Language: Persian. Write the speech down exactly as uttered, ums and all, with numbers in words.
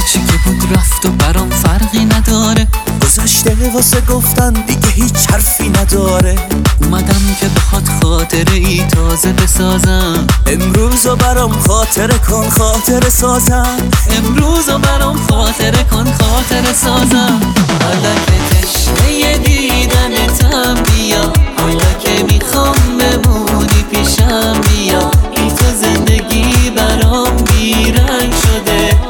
چی که بود رفت و برام فرقی نداره. گذشته واسه گفتن دیگه هیچ حرفی نداره. اومدم که بخواد خاطره ای تازه بسازم. امروزو برام خاطره کن خاطره سازم. امروزو برام خاطره کن خاطره سازم. حالا که تشنه دیدنتم بیا، حالا که میخوام بمونی پیشم بیا. بی تو زندگی برام بیرنگ شده،